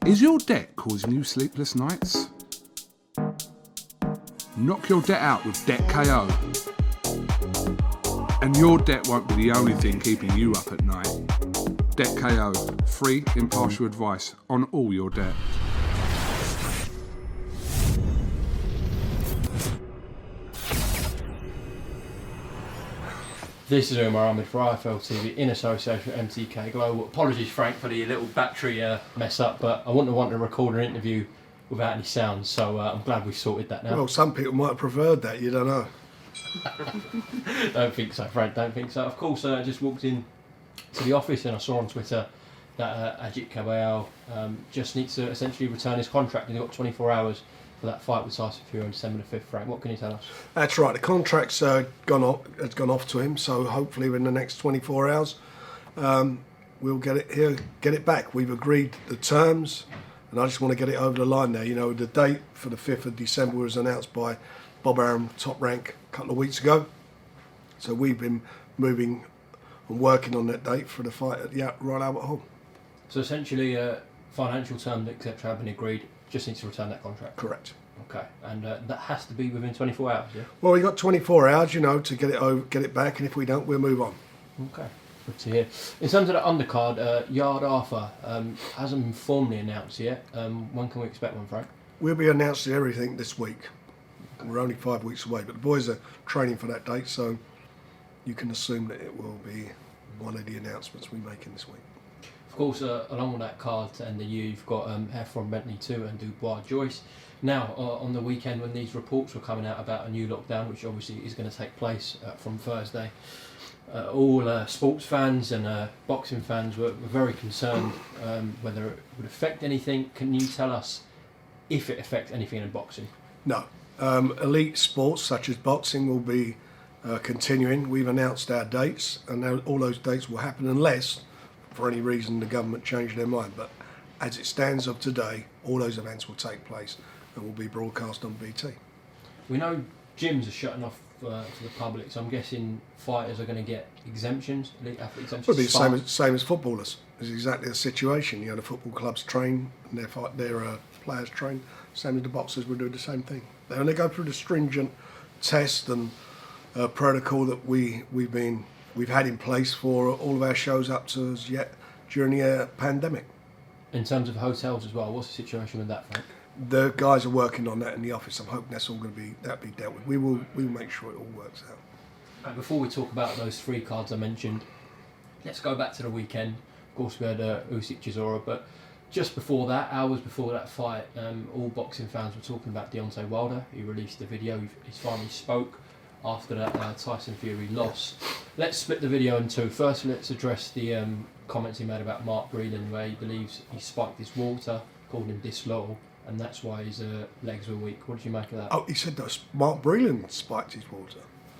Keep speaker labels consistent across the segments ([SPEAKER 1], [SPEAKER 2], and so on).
[SPEAKER 1] Is your debt causing you sleepless nights? Knock your debt out with Debt KO. And your debt won't be the only thing keeping you up at night. Debt KO, free, impartial advice on all your debt.
[SPEAKER 2] This is Umar Ahmed for IFL TV in association with MTK Global. Apologies, Frank, for the little battery mess up, but I wouldn't want to record an interview without any sound, so I'm glad we've sorted that now.
[SPEAKER 3] Well, some people might have preferred that, you don't know.
[SPEAKER 2] Don't think so, Frank, don't think so. Of course, I just walked in to the office and I saw on Twitter that Ajit Caballero just needs to essentially return his contract, and he's got 24 hours for that fight with Tyson Fury on December the 5th, Frank. What can you tell us?
[SPEAKER 3] That's right, the contract's has gone off to him, so hopefully in the next 24 hours we'll get it back. We've agreed the terms, and I just want to get it over the line there. You know, the date for the 5th of December was announced by Bob Arum, Top Rank, a couple of weeks ago. So we've been moving and working on that date for the fight at the Royal Albert Hall.
[SPEAKER 2] So essentially, financial terms, etc., have been agreed. Just needs to return that contract.
[SPEAKER 3] Correct.
[SPEAKER 2] Okay, and that has to be within 24 hours, yeah?
[SPEAKER 3] Well, we got 24 hours, you know, to get it back, and if we don't, we'll move on.
[SPEAKER 2] Okay, good to hear. In terms of the undercard, Yard Arthur hasn't been formally announced yet. When can we expect one, Frank?
[SPEAKER 3] We'll be announcing everything this week. We're only 5 weeks away, but the boys are training for that date, so you can assume that it will be one of the announcements we make in this week.
[SPEAKER 2] Of course, along with that card to end the year, you've got Heffron Bentley 2 and Dubois Joyce. Now, on the weekend when these reports were coming out about a new lockdown, which obviously is going to take place from Thursday, all sports fans and boxing fans were very concerned whether it would affect anything. Can you tell us if it affects anything in boxing?
[SPEAKER 3] No. Elite sports such as boxing will be continuing. We've announced our dates, and all those dates will happen unless, for any reason, the government change their mind. But as it stands of today, all those events will take place and will be broadcast on BT.
[SPEAKER 2] We know gyms are shutting off for the public, so I'm guessing fighters are going to get exemptions, elite athlete exemptions.
[SPEAKER 3] It'll be the same as footballers. It's exactly the situation. You know, the football clubs train and their players train. Same as the boxers will do the same thing. They only go through the stringent test and protocol that we've had in place for all of our shows up to as yet during the pandemic.
[SPEAKER 2] In terms of hotels as well, what's the situation with that, Frank?
[SPEAKER 3] The guys are working on that in the office. I'm hoping that's all going to be dealt with. We'll make sure it all works out.
[SPEAKER 2] Before we talk about those three cards I mentioned, let's go back to the weekend. Of course, we had Usyk Chisora, but just before that, hours before that fight, all boxing fans were talking about Deontay Wilder. He released the video. He finally spoke after that Tyson Fury loss. Let's split the video in two. First, let's address the comments he made about Mark Breland, where he believes he spiked his water, called him disloyal, and that's why his legs were weak. What did you make of that?
[SPEAKER 3] Oh, he said that Mark Breland spiked his water.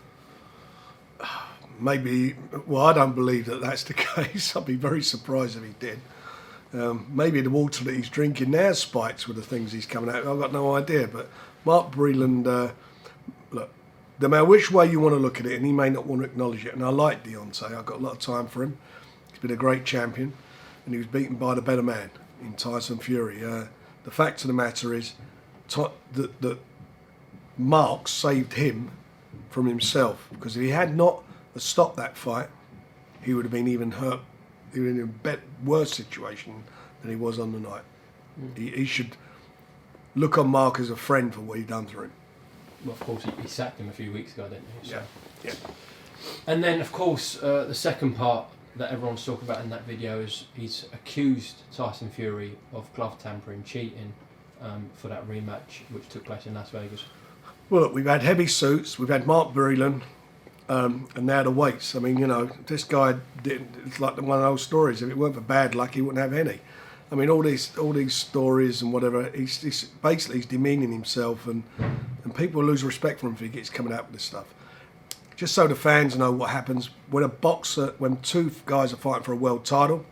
[SPEAKER 3] Maybe, well, I don't believe that that's the case. I'd be very surprised if he did. Maybe the water that he's drinking now spikes with the things he's coming out. I've got no idea. But Mark Breland, look, no matter which way you want to look at it, and he may not want to acknowledge it, and I like Deontay, I've got a lot of time for him. He's been a great champion, and he was beaten by the better man in Tyson Fury. The fact of the matter is that Mark saved him from himself, because if he had not stopped that fight, he would have been even hurt. He was in a worse situation than he was on the night. He should look on Mark as a friend for what he'd done to him.
[SPEAKER 2] Well, of course, he sacked him a few weeks ago, didn't he? So.
[SPEAKER 3] Yeah.
[SPEAKER 2] And then, of course, the second part that everyone's talking about in that video is he's accused Tyson Fury of glove tampering, cheating for that rematch which took place in Las Vegas.
[SPEAKER 3] Well, look, we've had heavy suits, we've had Mark Breland, and now the weights. I mean, you know, this guy it's like one of those stories. If it weren't for bad luck, he wouldn't have any. I mean, all these stories and whatever. He's basically demeaning himself, and people lose respect for him if he gets coming out with this stuff. Just so the fans know what happens when when two guys are fighting for a world title,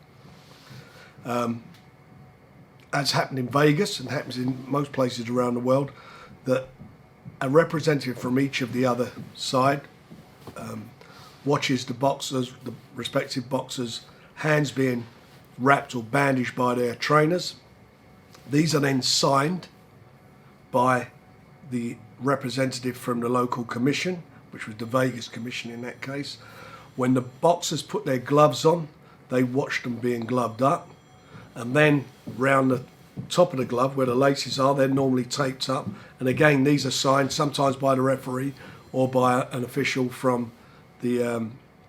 [SPEAKER 3] as happened in Vegas and happens in most places around the world, that a representative from each of the other side watches the respective boxers' hands being wrapped or bandaged by their trainers, These are then signed by the representative from the local commission, which was the Vegas Commission in that case. When the boxers put their gloves on, they watched them being gloved up, and then round the top of the glove where the laces are, they're normally taped up, and again these are signed sometimes by the referee or by an official from the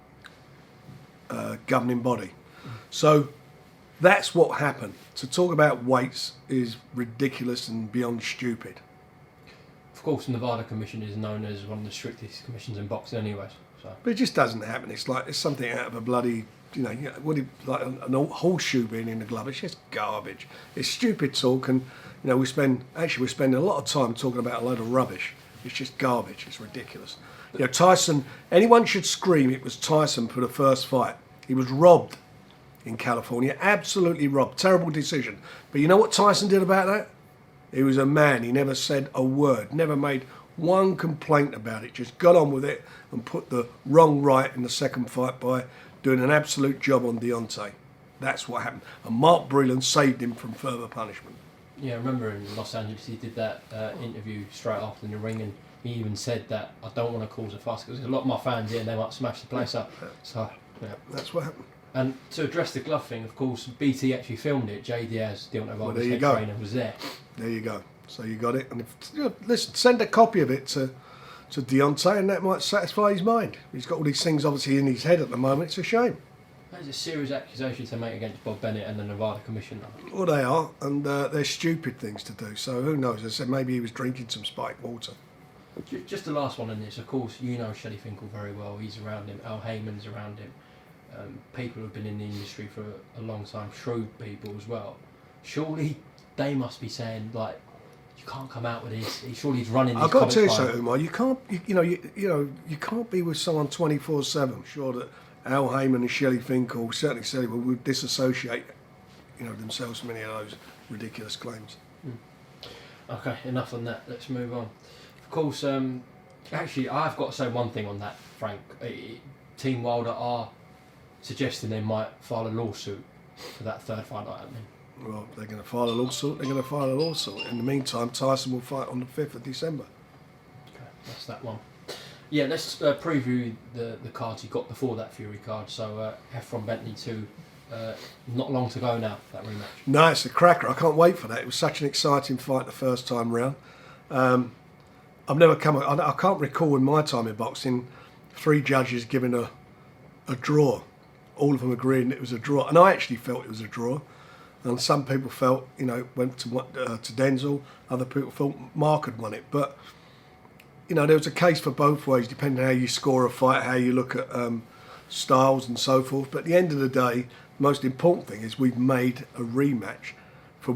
[SPEAKER 3] governing body. So that's what happened. To talk about weights is ridiculous and beyond stupid.
[SPEAKER 2] Of course, the Nevada Commission is known as one of the strictest commissions in boxing anyways. So.
[SPEAKER 3] But it just doesn't happen. It's like it's something out of a bloody, like an old horseshoe being in the glove. It's just garbage. It's stupid talk, and we're spending a lot of time talking about a load of rubbish. It's just garbage. It's ridiculous. Tyson. Anyone should scream it was Tyson for the first fight. He was robbed in California, absolutely robbed. Terrible decision. But you know what Tyson did about that? He was a man. He never said a word, never made one complaint about it, just got on with it and put the wrong right in the second fight by doing an absolute job on Deontay. That's what happened. And Mark Breland saved him from further punishment.
[SPEAKER 2] Yeah, I remember in Los Angeles he did that interview straight after in the ring, and he even said that I don't want to cause a fuss because a lot of my fans here and they might smash the place up. So, yeah.
[SPEAKER 3] That's what happened.
[SPEAKER 2] And to address the glove thing, of course, BT actually filmed it. Jay Diaz, Deontay Wilder's head trainer, was there.
[SPEAKER 3] There you go. So you got it. And listen, send a copy of it to Deontay, and that might satisfy his mind. He's got all these things obviously in his head at the moment. It's a shame.
[SPEAKER 2] That is a serious accusation to make against Bob Bennett and the Nevada Commission.
[SPEAKER 3] Well, they are, and they're stupid things to do. So who knows? As I said, maybe he was drinking some spiked water.
[SPEAKER 2] Just the last one on this. Of course, Shelley Finkel very well. He's around him. Al Heyman's around him. People who've been in the industry for a long time, shrewd people as well. Surely they must be saying, like, you can't come out with this. Surely he's running.
[SPEAKER 3] I've got to tell you something, Umar. You can't, you can't be with someone 24/7. Sure that Al Heyman and Shelley Finkel certainly said it would disassociate, themselves from any of those ridiculous claims.
[SPEAKER 2] Okay, enough on that. Let's move on. Of course, actually, I've got to say one thing on that, Frank. Team Wilder are suggesting they might file a lawsuit for that third fight night.
[SPEAKER 3] Well, they're going to file a lawsuit. They're going to file a lawsuit. In the meantime, Tyson will fight on the 5th of December.
[SPEAKER 2] Okay, that's that one. Yeah, let's preview the cards he got before that Fury card. So, Efron Bentley 2, not long to go now, that rematch.
[SPEAKER 3] No, it's a cracker. I can't wait for that. It was such an exciting fight the first time round. I can't recall in my time in boxing 3 judges giving a draw. All of them agreeing it was a draw. And I actually felt it was a draw. And some people felt, went to Denzel. Other people felt Mark had won it. But, there was a case for both ways, depending on how you score a fight, how you look at styles and so forth. But at the end of the day, the most important thing is we've made a rematch for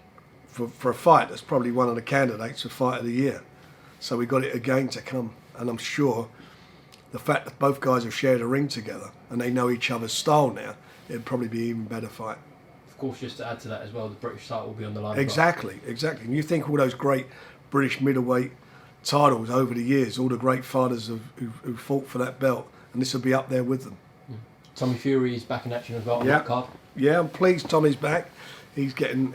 [SPEAKER 3] a fight that's probably one of the candidates for Fight of the Year. So we got it again to come. And I'm sure the fact that both guys have shared a ring together and they know each other's style now, it'd probably be an even better fight.
[SPEAKER 2] Of course, just to add to that as well, the British title will be on the line.
[SPEAKER 3] Exactly. And you think all those great British middleweight titles over the years, all the great fighters who fought for that belt, and this will be up there with them.
[SPEAKER 2] Tommy Fury is back in action as well on that card.
[SPEAKER 3] Yeah, I'm pleased Tommy's back. He's getting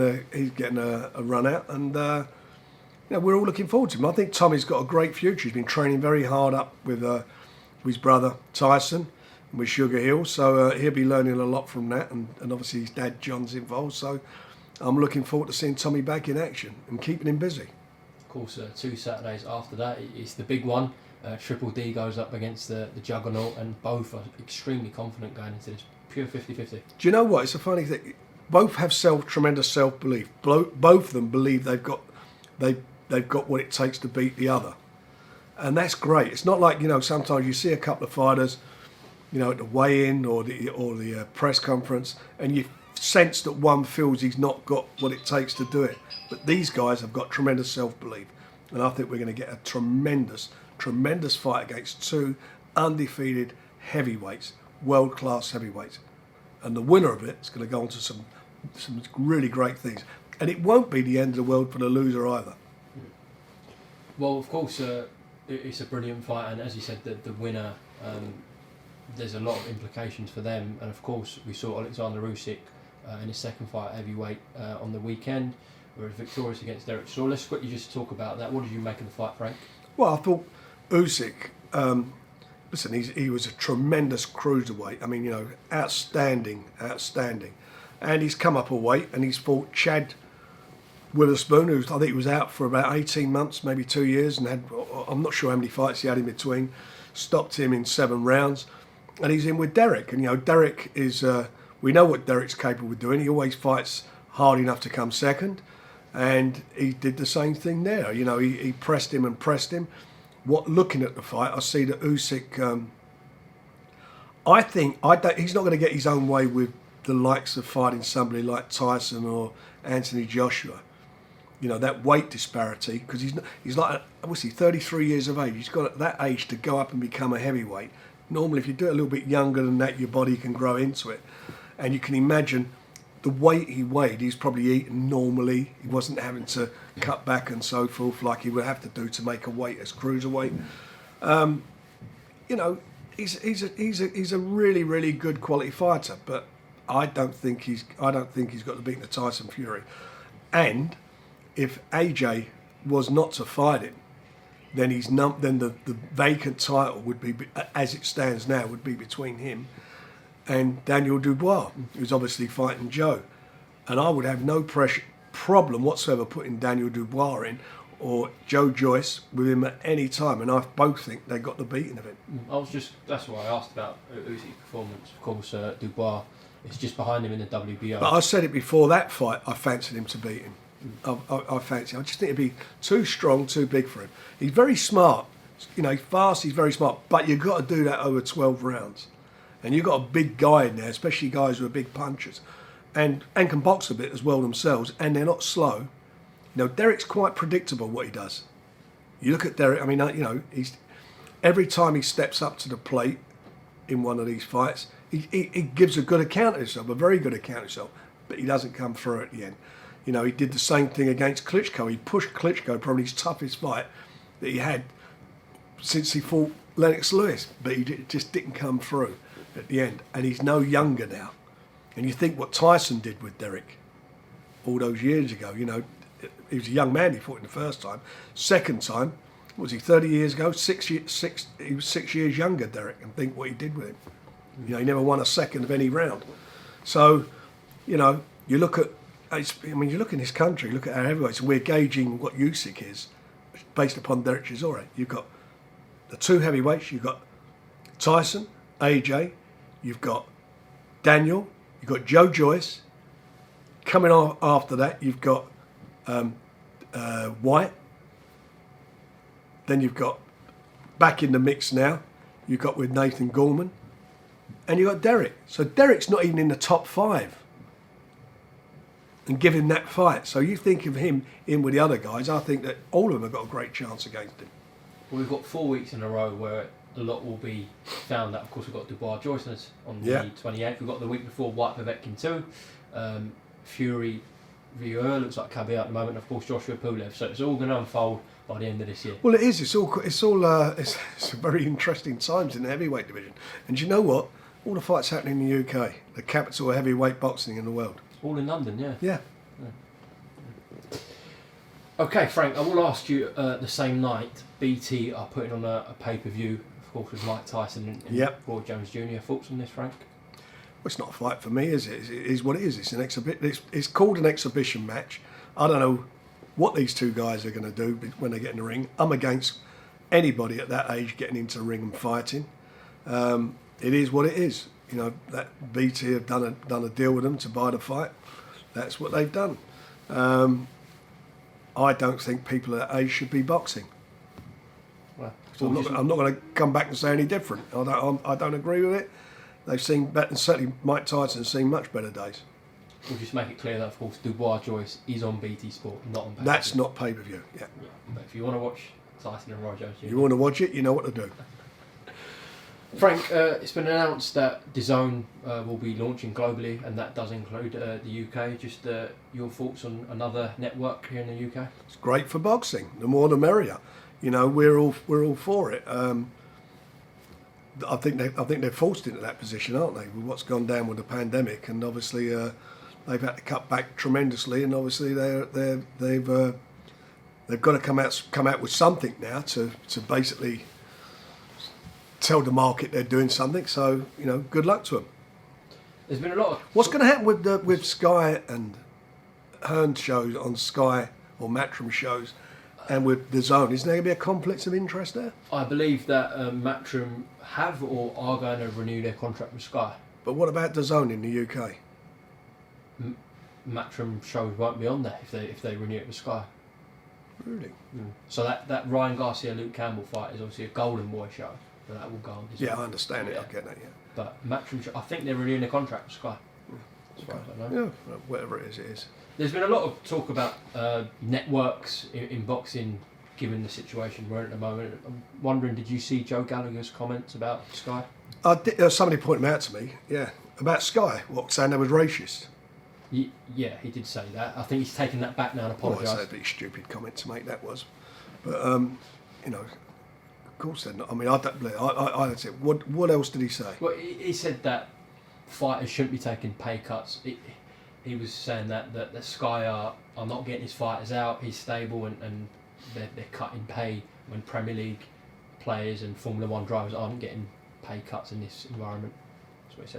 [SPEAKER 3] a run out, and we're all looking forward to him. I think Tommy's got a great future. He's been training very hard up with his brother Tyson and with Sugar Hill, so he'll be learning a lot from that, and obviously his dad John's involved, so I'm looking forward to seeing Tommy back in action and keeping him busy.
[SPEAKER 2] Of course, 2 Saturdays after that, it's the big one. Triple D goes up against the Juggernaut, and both are extremely confident going into this. Pure 50-50.
[SPEAKER 3] Do you know what? It's a funny thing. Both have tremendous self-belief. Both of them believe they've got what it takes to beat the other, and that's great. It's not like sometimes you see a couple of fighters, at the weigh-in or the press conference, and you sense that one feels he's not got what it takes to do it. But these guys have got tremendous self-belief, and I think we're going to get a tremendous fight against 2 undefeated heavyweights, world-class heavyweights, and the winner of it is going to go on to some really great things. And it won't be the end of the world for the loser either.
[SPEAKER 2] Well, of course, it's a brilliant fight, and as you said, the winner, there's a lot of implications for them. And of course, we saw Alexander Usyk in his second fight at heavyweight on the weekend, where he was victorious against Derek Chisora. Let's quickly just talk about that. What did you make of the fight, Frank?
[SPEAKER 3] Well, I thought Usyk, listen, he was a tremendous cruiserweight. I mean, you know, outstanding. And he's come up a weight, and he's fought Chad Witherspoon, who I think he was out for about 18 months, maybe 2 years, and I'm not sure how many fights he had in between. Stopped him in 7 rounds, and he's in with Derek. And you know, Derek is, we know what Derek's capable of doing. He always fights hard enough to come second, and he did the same thing there. You know, he pressed him. Looking at the fight, I see that Usyk. I think he's not going to get his own way with the likes of fighting somebody like Tyson or Anthony Joshua. You know, that weight disparity, because he's like, what's he, 33 years of age. He's got at that age to go up and become a heavyweight. Normally, if you do it a little bit younger than that, your body can grow into it. And you can imagine the weight he weighed, he's probably eating normally. He wasn't having to cut back and so forth like he would have to do to make a weight as cruiserweight. You know, he's a really, really good quality fighter, but I don't think he's got to beat the Tyson Fury. And if AJ was not to fight him, then the vacant title would be, as it stands now, would be between him and Daniel Dubois, who's obviously fighting Joe. And I would have no problem whatsoever putting Daniel Dubois in or Joe Joyce with him at any time, and I both think they got the beating of him.
[SPEAKER 2] That's why I asked about Usyk's performance. Of course, Dubois is just behind him in the WBO.
[SPEAKER 3] But I said it before that fight, I fancied him to beat him. I fancy. I just think it'd be too strong, too big for him. He's very smart. You know, he's fast, he's very smart. But you've got to do that over 12 rounds. And you've got a big guy in there, especially guys who are big punchers. And can box a bit as well themselves. And they're not slow. You know, Derek's quite predictable what he does. You look at Derek, I mean, you know, every time he steps up to the plate in one of these fights, he gives a good account of himself, a very good account of himself. But he doesn't come through at the end. You know, he did the same thing against Klitschko. He pushed Klitschko, probably his toughest fight that he had since he fought Lennox Lewis, but he just didn't come through at the end. And he's no younger now. And you think what Tyson did with Derek all those years ago, you know, he was a young man, he fought in the first time. Second time, what was he, 30 years ago? He was 6 years younger, Derek, and think what he did with him. You know, he never won a second of any round. So, you know, you look at, you look in this country, look at our heavyweights, and we're gauging what Usyk is based upon Derek Chisora. You've got the 2 heavyweights, you've got Tyson, AJ, you've got Daniel, you've got Joe Joyce. Coming on after that, you've got White. Then you've got, back in the mix now, you've got with Nathan Gorman. And you've got Derek. So Derek's not even in the top 5. And give him that fight. So you think of him in with the other guys, I think that all of them have got a great chance against him.
[SPEAKER 2] Well, we've got 4 weeks in a row where a lot will be found out. Of course, we've got Dubois Joyce on the 28th. We've got the week before White Povetkin 2. Fury Vieur looks like caveat at the moment. Of course, Joshua Pulev. So it's all going to unfold by the end of this year.
[SPEAKER 3] Well, it is. It's very interesting times in the heavyweight division. And do you know what? All the fights happening in the UK, the capital of heavyweight boxing in the world.
[SPEAKER 2] All in London, yeah.
[SPEAKER 3] Yeah.
[SPEAKER 2] Okay, Frank, I will ask you the same night, BT are putting on a pay-per-view, of course, with Mike Tyson and Roy Jones Jr. Thoughts on this, Frank?
[SPEAKER 3] Well, it's not a fight for me, is it? It is what it is. It's an exhibition. It's called an exhibition match. I don't know what these 2 guys are going to do when they get in the ring. I'm against anybody at that age getting into the ring and fighting. It is what it is. You know, that BT have done a deal with them to buy the fight. That's what they've done. I don't think people at that age should be boxing.
[SPEAKER 2] Well,
[SPEAKER 3] so I'm not going to come back and say any different. I don't agree with it. They've seen better, and certainly Mike Tyson has seen much better days.
[SPEAKER 2] We'll just make it clear that, of course, Dubois Joyce is on BT Sport, not on pay-per-view.
[SPEAKER 3] That's not pay-per-view, yeah.
[SPEAKER 2] But if you want to watch Tyson and Roy Jones Jr.
[SPEAKER 3] You want to watch it, you know what to do.
[SPEAKER 2] Frank, it's been announced that DAZN will be launching globally, and that does include the UK. Just your thoughts on another network here in the UK?
[SPEAKER 3] It's great for boxing. The more the merrier. You know, we're all for it. I think they're forced into that position, aren't they? With what's gone down with the pandemic, and obviously they've had to cut back tremendously, and obviously they've got to come out with something now to basically tell the market they're doing something. So good luck to them.
[SPEAKER 2] There's been a lot of...
[SPEAKER 3] What's going to happen with Sky and Hearn shows on Sky or Matchroom shows, and with the Zone? Isn't there going to be a conflict of interest there?
[SPEAKER 2] I believe that Matchroom have or are going to renew their contract with Sky.
[SPEAKER 3] But what about the Zone in the UK?
[SPEAKER 2] Matchroom shows won't be on there if they renew it with Sky.
[SPEAKER 3] Really?
[SPEAKER 2] So that Ryan Garcia Luke Campbell fight is obviously a Golden Boy show, and that will go on.
[SPEAKER 3] Yeah, I understand it. I get that. Yeah.
[SPEAKER 2] But Matchroom, I think they're renewing their contract with Sky. As far as I know.
[SPEAKER 3] Yeah, whatever it is.
[SPEAKER 2] There's been a lot of talk about networks in boxing, given the situation we're in at the moment. I'm wondering, did you see Joe Gallagher's comments about Sky?
[SPEAKER 3] Somebody pointed them out to me. Yeah, about Sky. What, saying they was racist?
[SPEAKER 2] Yeah, he did say that. I think he's taken that back now and apologised.
[SPEAKER 3] Well, it's a pretty stupid comment to make, that was. But of course they're not. I mean, I don't believe. I said, what else did he say?
[SPEAKER 2] Well, he said that fighters shouldn't be taking pay cuts. He was saying that Sky are not getting his fighters out. He's stable and they're cutting pay when Premier League players and Formula 1 drivers aren't getting pay cuts in this environment. That's what he said.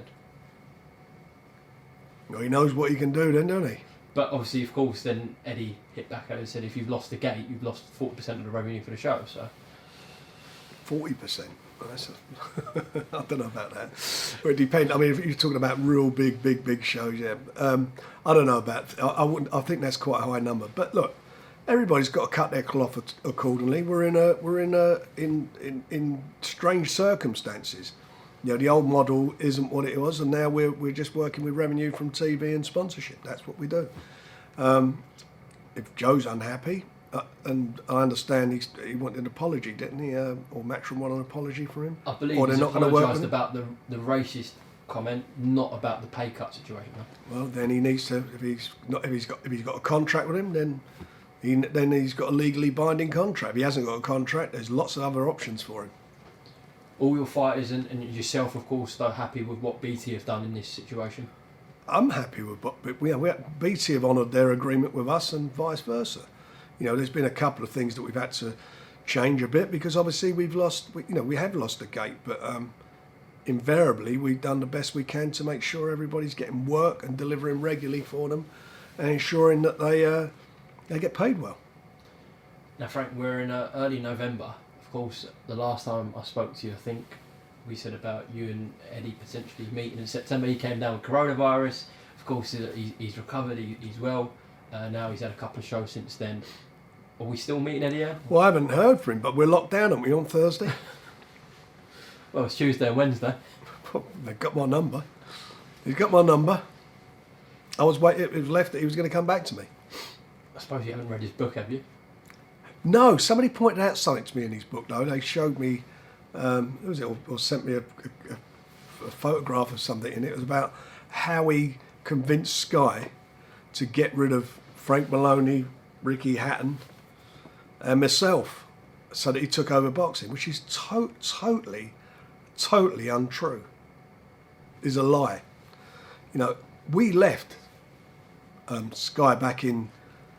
[SPEAKER 3] Well, he knows what he can do then, doesn't he?
[SPEAKER 2] But obviously, of course, then Eddie hit back at it and said, if you've lost the gate, you've lost 40% of the revenue for the show. So
[SPEAKER 3] 40%. Well, I don't know about that. Well, it depends. I mean, if you're talking about real big shows, yeah. I don't know about. I wouldn't. I think that's quite a high number. But look, everybody's got to cut their cloth accordingly. We're in strange circumstances. The old model isn't what it was, and now we're just working with revenue from TV and sponsorship. That's what we do. If Joe's unhappy, and I understand he wanted an apology, didn't he? Or Matchroom wanted an apology for him.
[SPEAKER 2] I believe
[SPEAKER 3] or
[SPEAKER 2] he's
[SPEAKER 3] not going to work
[SPEAKER 2] apologised about the racist comment, not about the pay cut situation.
[SPEAKER 3] Well, then he needs to. If he's got a contract with him, then he's got a legally binding contract. If he hasn't got a contract, there's lots of other options for him.
[SPEAKER 2] All your fighters and yourself, of course, are happy with what BT have done in this situation?
[SPEAKER 3] I'm happy with BT have honoured their agreement with us and vice versa. There's been a couple of things that we've had to change a bit because obviously we have lost the gate, but invariably we've done the best we can to make sure everybody's getting work and delivering regularly for them and ensuring that they get paid well.
[SPEAKER 2] Now, Frank, we're in early November. Of course, the last time I spoke to you, I think we said about you and Eddie potentially meeting in September. He came down with coronavirus. Of course, he's recovered, he's well. Now he's had a couple of shows since then. Are we still meeting Eddie?
[SPEAKER 3] Well, I haven't heard from him, but we're locked down, aren't we, on Thursday?
[SPEAKER 2] Well, it's Tuesday and Wednesday.
[SPEAKER 3] They've got my number. He's got my number. I was waiting. It was left that he was going to come back to me.
[SPEAKER 2] I suppose you haven't read his book, have you?
[SPEAKER 3] No, somebody pointed out something to me in his book, though. They showed me, who was it, or sent me a photograph of something, and it was about how he convinced Sky to get rid of Frank Maloney, Ricky Hatton, and myself, so that he took over boxing, which is totally untrue. Is a lie. We left Sky back in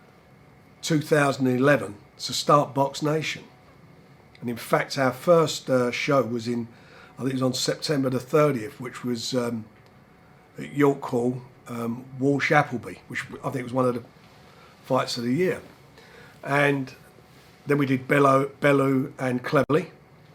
[SPEAKER 3] 2011 to start Box Nation, and in fact our first show was I think it was on September the 30th, which was at York Hall, Walsh Appleby, which I think was one of the fights of the year. And then we did Bellew and Cleverly,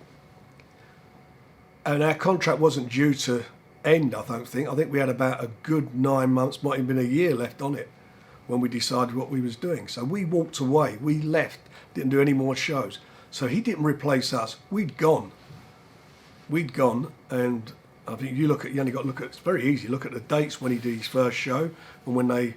[SPEAKER 3] and our contract wasn't due to end. I think we had about a good 9 months, might have been a year left on it when we decided what we was doing. So we walked away, we left, didn't do any more shows. So he didn't replace us. We'd gone, and I think you only got to look at, it's very easy, look at the dates when he did his first show and when they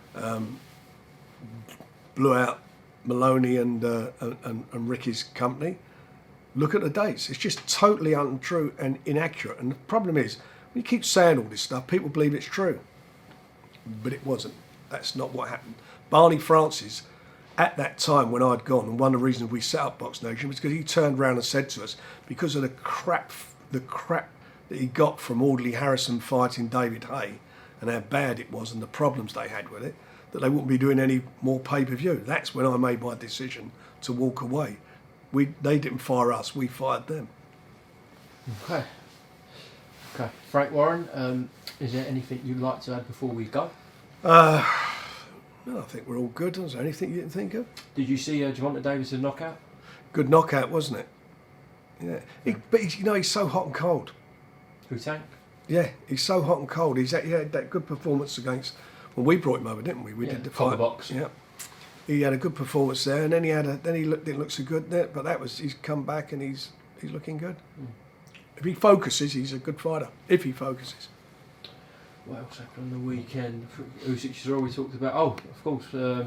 [SPEAKER 3] blew out Maloney and Ricky's company. Look at the dates. It's just totally untrue and inaccurate. And the problem is, when you keep saying all this stuff, people believe it's true. But it wasn't. That's not what happened. Barney Francis, at that time when I'd gone, and one of the reasons we set up Box Nation was because he turned around and said to us, because of the crap that he got from Audley Harrison fighting David Hay, and how bad it was and the problems they had with it, that they wouldn't be doing any more pay-per-view. That's when I made my decision to walk away. They didn't fire us, we fired them.
[SPEAKER 2] Okay. Frank Warren, is there anything you'd like to add before we go?
[SPEAKER 3] No, I think we're all good. Is there anything you can think of?
[SPEAKER 2] Did you see Gervonta Davis' knockout?
[SPEAKER 3] Good knockout, wasn't it? Yeah. But he's so hot and cold.
[SPEAKER 2] Who Tank?
[SPEAKER 3] Yeah, he's so hot and cold. He had that good performance against. Well, we brought him over, didn't we? We did the fight.
[SPEAKER 2] Box.
[SPEAKER 3] Yeah. He had a good performance there, and then didn't look so good there. But he's come back and he's looking good. If he focuses, he's a good fighter. If he focuses.
[SPEAKER 2] What else happened on the weekend? Usyk Chisora we talked about. Oh, of course.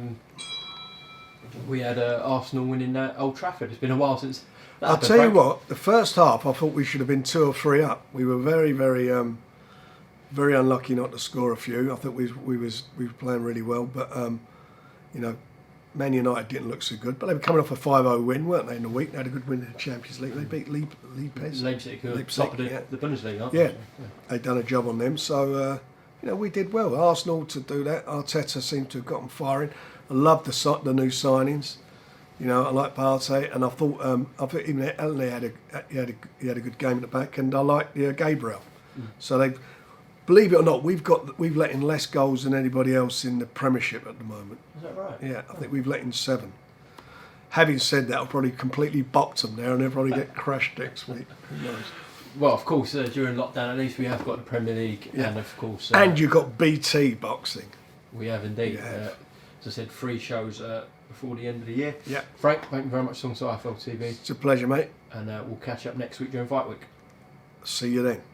[SPEAKER 2] We had Arsenal winning at Old Trafford. It's been a while since.
[SPEAKER 3] I'll tell you what. The first half, I thought we should have been 2 or 3 up. We were very, very, very unlucky not to score a few. I think we were playing really well, but Man United didn't look so good. But they were coming off a 5-0 win, weren't they? In the week, they had a good win in the Champions League. They beat
[SPEAKER 2] Leipzig, top of the Bundesliga. Aren't
[SPEAKER 3] yeah,
[SPEAKER 2] they?
[SPEAKER 3] they'd done a job on them. So we did well. Arsenal to do that. Arteta seemed to have got them firing. I love the new signings. I like Partey, and I thought even Elneny had a good game at the back, and I like Gabriel. So they, believe it or not, we've let in less goals than anybody else in the Premiership at the moment.
[SPEAKER 2] Is that right?
[SPEAKER 3] Yeah, I think we've let in 7. Having said that, I'll probably completely box them there, and they'll probably get crashed next week. Who knows?
[SPEAKER 2] Well, of course, during lockdown, at least we have got the Premier League, and of course,
[SPEAKER 3] and you've got BT boxing.
[SPEAKER 2] We have indeed.
[SPEAKER 3] Yeah.
[SPEAKER 2] As I said, 3 shows before the end of the year.
[SPEAKER 3] Yeah.
[SPEAKER 2] Frank, thank you very much for talking to IFL TV.
[SPEAKER 3] It's a pleasure, mate.
[SPEAKER 2] And we'll catch up next week during Fight Week.
[SPEAKER 3] See you then.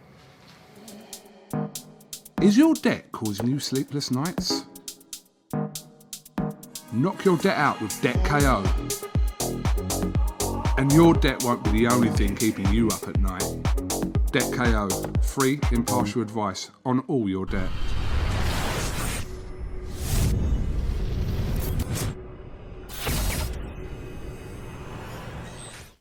[SPEAKER 1] Is your debt causing you sleepless nights? Knock your debt out with Debt KO. And your debt won't be the only thing keeping you up at night. Debt KO, free, impartial advice on all your debt.